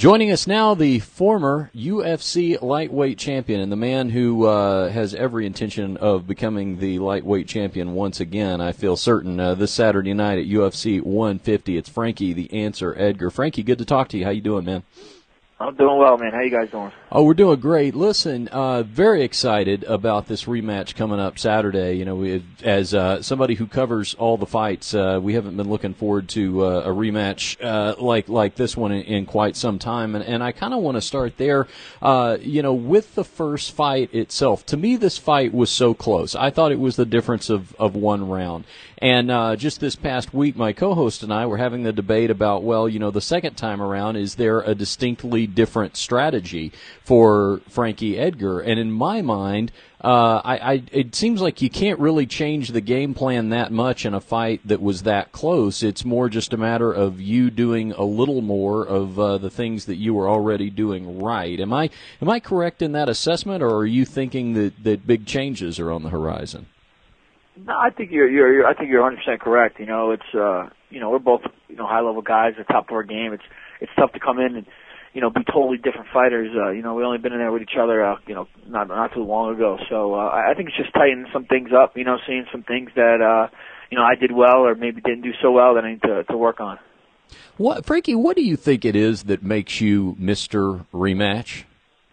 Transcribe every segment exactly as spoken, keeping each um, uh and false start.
Joining us now, the former U F C lightweight champion and the man who uh, has every intention of becoming the lightweight champion once again, I feel certain, uh, this Saturday night at U F C one fifty. It's Frankie, the Answer Edgar. Frankie, good to talk to you. How you doing, man? I'm doing well, man. How you guys doing? Oh, we're doing great. Listen, uh, very excited about this rematch coming up Saturday. You know, we, as uh, somebody who covers all the fights, uh, we haven't been looking forward to uh, a rematch uh, like like this one in, in quite some time. And, and I kind of want to start there, uh, you know, with the first fight itself. To me, this fight was so close. I thought it was the difference of, of one round. And uh, just this past week, my co-host and I were having the debate about, well, you know, the second time around, is there a distinctly different strategy for Frankie Edgar? And in my mind, uh, I, I, it seems like you can't really change the game plan that much in a fight that was that close. It's more just a matter of you doing a little more of uh, the things that you were already doing right. Am I am I correct in that assessment, or are you thinking that, that big changes are on the horizon? No, I think you're you're, you're I think you're one hundred percent correct. You know, it's uh, you know, we're both, you know, high level guys at top of our game. It's it's tough to come in and, you know, be totally different fighters. Uh, you know, we only been in there with each other, uh, you know, not not too long ago. So uh, I think it's just tightening some things up. You know, seeing some things that uh, you know, I did well or maybe didn't do so well that I need to to work on. What, Frankie? What do you think it is that makes you Mister Rematch?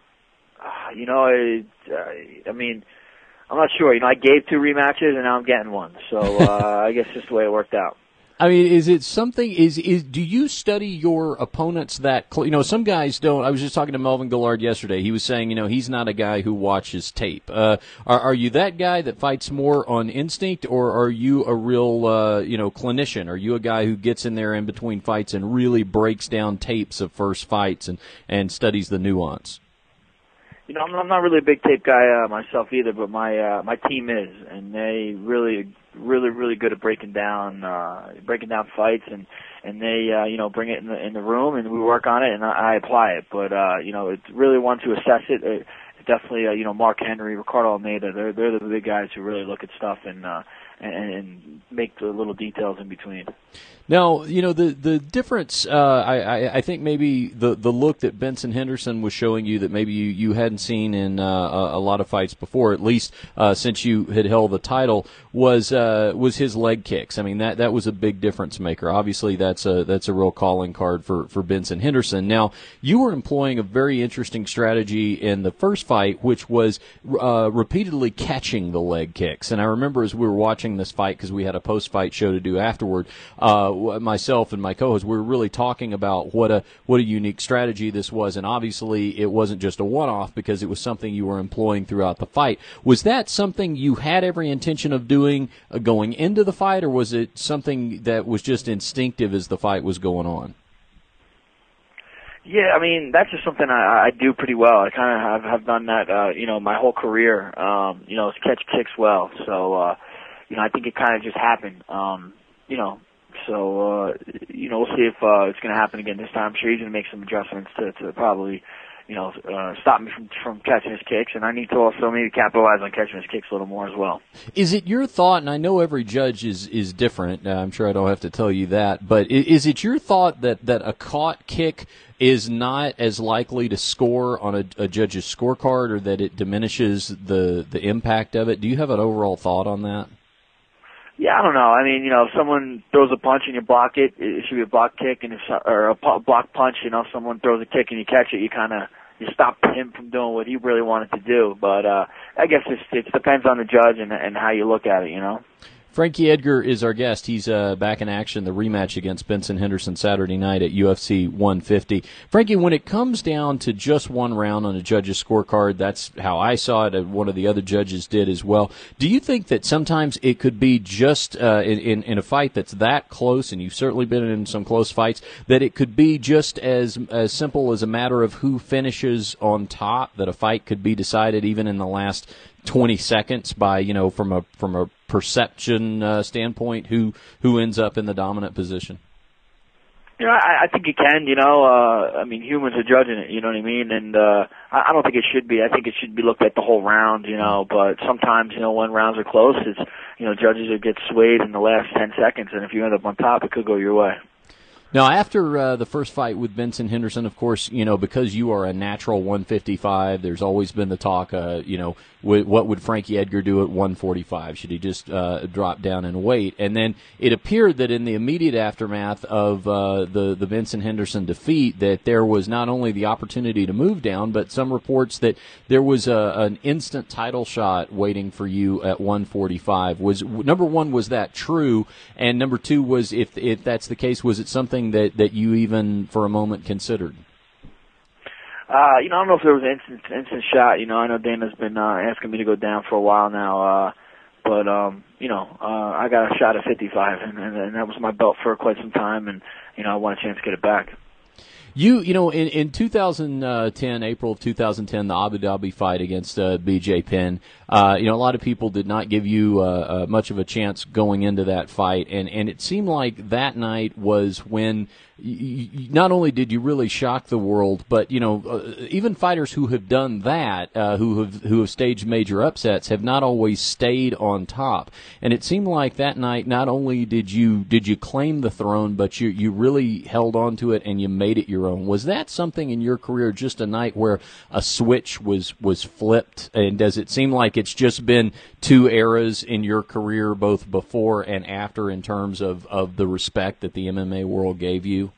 Uh, you know, it, uh, I mean. I'm not sure. You know, I gave two rematches, and now I'm getting one. So uh, I guess just the way it worked out. I mean, is it something? Is is do you study your opponents that? Cl- you know, some guys don't. I was just talking to Melvin Gillard yesterday. He was saying, you know, he's not a guy who watches tape. Uh, are are you that guy that fights more on instinct, or are you a real, uh, you know, clinician? Are you a guy who gets in there in between fights and really breaks down tapes of first fights and and studies the nuance? You know, I'm, I'm not really a big tape guy uh, myself either, but my uh, my team is, and they really, really, really good at breaking down uh, breaking down fights, and and they uh, you know, bring it in the in the room, and we work on it, and I, I apply it. But uh, you know, it's really one to assess it. it it's definitely uh, you know, Mark Henry, Ricardo Almeida. They're they're the big guys who really look at stuff and uh, and, and make the little details in between. Now, you know, the the difference, uh, I, I, I think maybe the, the look that Benson Henderson was showing you that maybe you, you hadn't seen in uh, a, a lot of fights before, at least uh, since you had held the title, was uh, was his leg kicks. I mean, that, that was a big difference maker. Obviously, that's a that's a real calling card for, for Benson Henderson. Now, you were employing a very interesting strategy in the first fight, which was uh, repeatedly catching the leg kicks. And I remember as we were watching this fight, because we had a post-fight show to do afterward, uh, myself and my co-host, we were really talking about what a what a unique strategy this was, and obviously it wasn't just a one-off because it was something you were employing throughout the fight. Was that something you had every intention of doing uh, going into the fight, or was it something that was just instinctive as the fight was going on? Yeah, I mean, that's just something I, I do pretty well. I kind of have, have done that, uh, you know, my whole career, um, you know, catch kicks well. So, uh, you know, I think it kind of just happened, um, you know, So, uh, you know, we'll see if uh, it's going to happen again this time. I'm sure he's going to make some adjustments to, to probably, you know, uh, stop me from, from catching his kicks. And I need to also maybe capitalize on catching his kicks a little more as well. Is it your thought, and I know every judge is, is different, uh, I'm sure I don't have to tell you that, but is it your thought that, that a caught kick is not as likely to score on a, a judge's scorecard, or that it diminishes the, the impact of it? Do you have an overall thought on that? Yeah, I don't know. I mean, you know, if someone throws a punch and you block it, it should be a block kick, and if or a block punch, you know, if someone throws a kick and you catch it, you kind of you stop him from doing what he really wanted to do. But uh, I guess it's, it depends on the judge and and how you look at it, you know. Frankie Edgar is our guest. He's uh, back in action, the rematch against Benson Henderson Saturday night at U F C one fifty. Frankie, when it comes down to just one round on a judge's scorecard, that's how I saw it, and one of the other judges did as well. Do you think that sometimes it could be just uh, in, in, in a fight that's that close, and you've certainly been in some close fights, that it could be just as, as simple as a matter of who finishes on top, that a fight could be decided even in the last twenty seconds by, you know, from a from a perception uh, standpoint, who who ends up in the dominant position? You know, I, I think it can. You know, uh, I mean, humans are judging it. You know what I mean? And uh, I, I don't think it should be. I think it should be looked at the whole round. You know, but sometimes, you know, when rounds are close, it's, you know, judges will get swayed in the last ten seconds, and if you end up on top, it could go your way. Now, after uh, the first fight with Benson Henderson, of course, you know, because you are a natural one fifty-five, there's always been the talk, uh, you know, w- what would Frankie Edgar do at one forty-five? Should he just uh, drop down in weight? And then it appeared that in the immediate aftermath of uh, the, the Benson Henderson defeat, that there was not only the opportunity to move down, but some reports that there was a, an instant title shot waiting for you at one forty-five. Was, number one, was that true? And number two was, if, if that's the case, was it something that, that you even for a moment considered? Uh, you know, I don't know if there was an instant, instant shot. You know, I know Dana's been uh, asking me to go down for a while now, uh, but, um, you know, uh, I got a shot at fifty-five, and, and, and that was my belt for quite some time, and, you know, I want a chance to get it back. You, you know, in, in two thousand ten, April of two thousand ten, the Abu Dhabi fight against uh, B J Penn, uh, you know, a lot of people did not give you uh, uh, much of a chance going into that fight, and, and it seemed like that night was when you, you, not only did you really shock the world, but, you know, uh, even fighters who have done that, uh, who have who have staged major upsets, have not always stayed on top. And it seemed like that night, not only did you did you claim the throne, but you you really held on to it and you made it your own. Was that something in your career, just a night where a switch was was flipped? And does it seem like it's just been two eras in your career, both before and after, in terms of, of the respect that the M M A world gave you?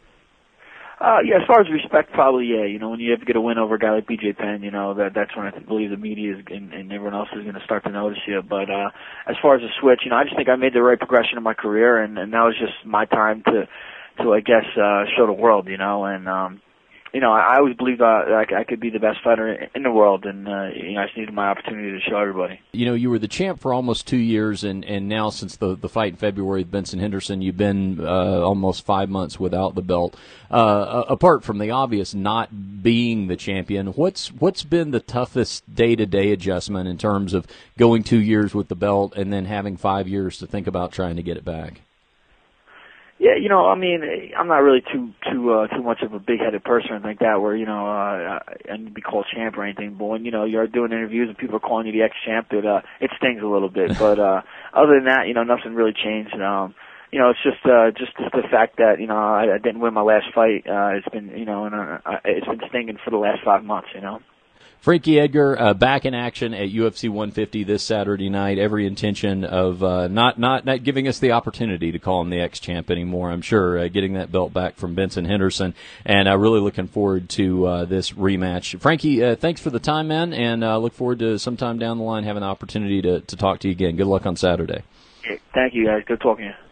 Uh, yeah, as far as respect, probably, yeah. You know, when you have to get a win over a guy like B J Penn, you know, that that's when I believe the media is, and, and everyone else is going to start to notice you. But uh, as far as a switch, you know, I just think I made the right progression in my career, and, and that was just my time to, to I guess, uh, show the world, you know. And, um, you know, I, I always believed uh, I, I could be the best fighter in the world, and, uh, you know, I just needed my opportunity to show everybody. You know, you were the champ for almost two years, and, and now since the, the fight in February with Benson Henderson, you've been uh, almost five months without the belt. Uh, apart from the obvious not being the champion, what's what's been the toughest day-to-day adjustment in terms of going two years with the belt and then having five years to think about trying to get it back? Yeah, you know, I mean, I'm not really too too uh, too much of a big-headed person like that, where you know uh, I need to be called champ or anything. But when you know you're doing interviews and people are calling you the ex-champ, it uh, it stings a little bit. But uh, other than that, you know, nothing really changed. Um, you know, it's just uh, just just the fact that you know I, I didn't win my last fight. Uh, it's been you know, and uh, it's been stinging for the last five months. You know. Frankie Edgar uh, back in action at U F C one fifty this Saturday night. Every intention of uh, not, not not giving us the opportunity to call him the ex-champ anymore, I'm sure, uh, getting that belt back from Benson Henderson. And uh, really looking forward to uh, this rematch. Frankie, uh, thanks for the time, man, and uh, look forward to sometime down the line having the opportunity to, to talk to you again. Good luck on Saturday. Thank you, guys. Good talking to you.